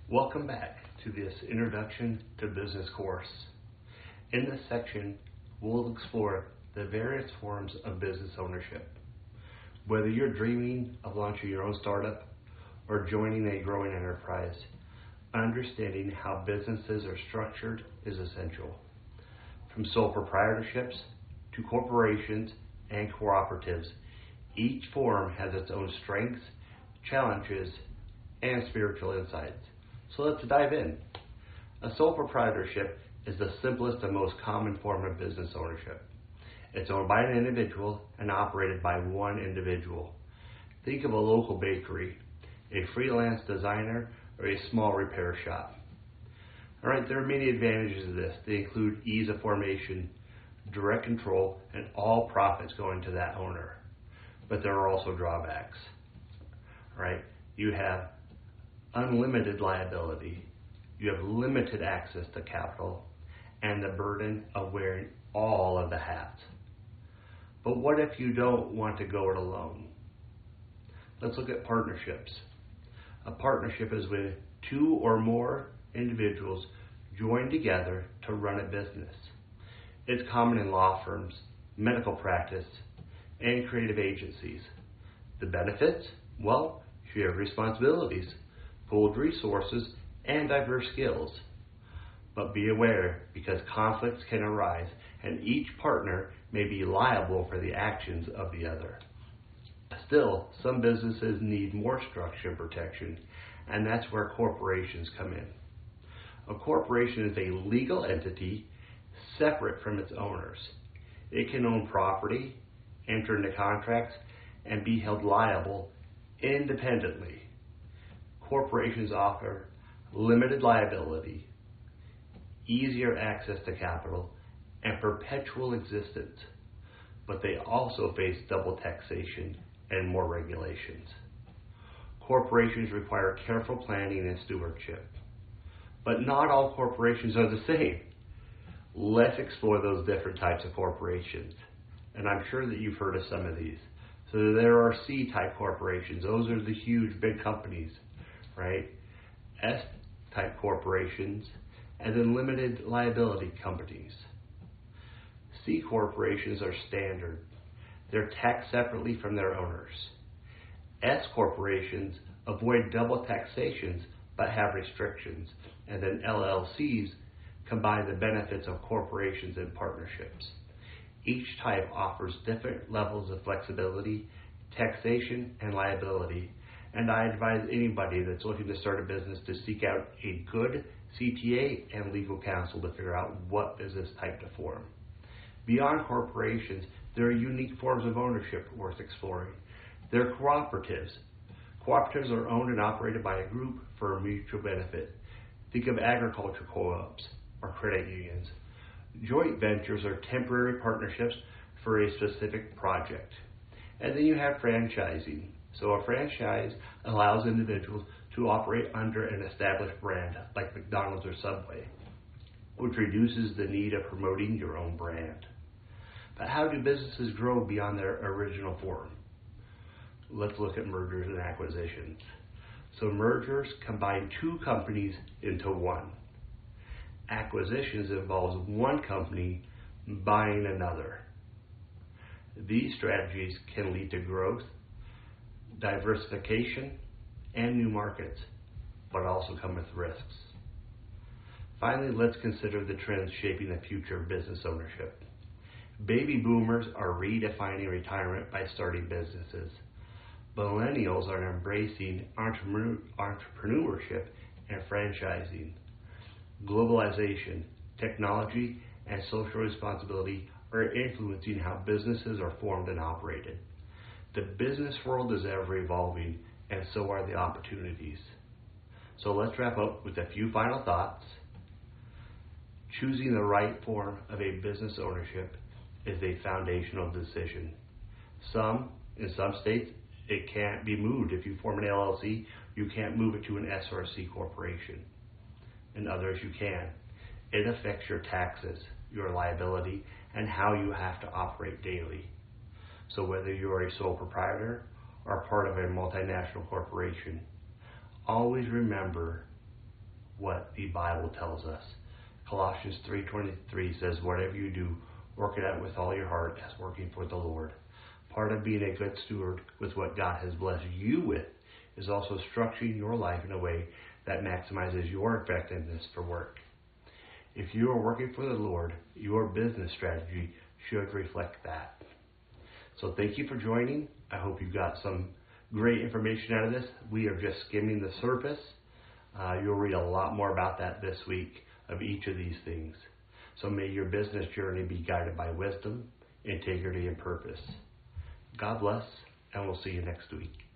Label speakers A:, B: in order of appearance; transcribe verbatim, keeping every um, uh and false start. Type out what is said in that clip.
A: Welcome back to this Introduction to Business course. In this section, we'll explore the various forms of business ownership. Whether you're dreaming of launching your own startup or joining a growing enterprise, understanding how businesses are structured is essential. From sole proprietorships to corporations and cooperatives, each form has its own strengths, challenges, and spiritual insights. So let's dive in. A sole proprietorship is the simplest and most common form of business ownership. It's owned by an individual and operated by one individual. Think of a local bakery, a freelance designer, or a small repair shop. All right, there are many advantages of this. They include ease of formation, direct control, and all profits going to that owner. But there are also drawbacks. All right, you have unlimited liability, you have limited access to capital, and the burden of wearing all of the hats. But what if you don't want to go it alone? Let's look at partnerships. A partnership is when two or more individuals join together to run a business. It's common in law firms, medical practice, and creative agencies. The benefits? Well, shared responsibilities, pooled resources, and diverse skills. But be aware, because conflicts can arise and each partner may be liable for the actions of the other. Still, some businesses need more structure and protection, and that's where corporations come in. A corporation is a legal entity separate from its owners. It can own property, enter into contracts, and be held liable independently. Corporations offer limited liability, easier access to capital, and perpetual existence, but they also face double taxation and more regulations. Corporations require careful planning and stewardship, but not all corporations are the same. Let's explore those different types of corporations, and I'm sure that you've heard of some of these. So there are C-type corporations. Those are the huge, big companies, right? S-type corporations, and then limited liability companies. C corporations are standard. They're taxed separately from their owners. S corporations avoid double taxations but have restrictions. And then L L Cs combine the benefits of corporations and partnerships. Each type offers different levels of flexibility, taxation, and liability. And I advise anybody that's looking to start a business to seek out a good C P A and legal counsel to figure out what business type to form. Beyond corporations, there are unique forms of ownership worth exploring. They're cooperatives. Cooperatives are owned and operated by a group for a mutual benefit. Think of agriculture co-ops or credit unions. Joint ventures are temporary partnerships for a specific project. And then you have franchising. So a franchise allows individuals to operate under an established brand like McDonald's or Subway, which reduces the need of promoting your own brand. But how do businesses grow beyond their original form? Let's look at mergers and acquisitions. So mergers combine two companies into one. Acquisitions involves one company buying another. These strategies can lead to growth, diversification, and new markets, but also come with risks. Finally, let's consider the trends shaping the future of business ownership. Baby boomers are redefining retirement by starting businesses. Millennials are embracing entrepreneur- entrepreneurship and franchising. Globalization, technology, and social responsibility are influencing how businesses are formed and operated. The business world is ever evolving, and so are the opportunities. So let's wrap up with a few final thoughts. Choosing the right form of a business ownership is a foundational decision. Some, in some states, it can't be moved. If you form an L L C, you can't move it to an S or a C corporation. In others, you can. It affects your taxes, your liability, and how you have to operate daily. So whether you're a sole proprietor or part of a multinational corporation, always remember what the Bible tells us. Colossians three twenty-three says, whatever you do, work it out with all your heart as working for the Lord. Part of being a good steward with what God has blessed you with is also structuring your life in a way that maximizes your effectiveness for work. If you are working for the Lord, your business strategy should reflect that. So thank you for joining. I hope you got some great information out of this. We are just skimming the surface. Uh, you'll read a lot more about that this week of each of these things. So may your business journey be guided by wisdom, integrity, and purpose. God bless, and we'll see you next week.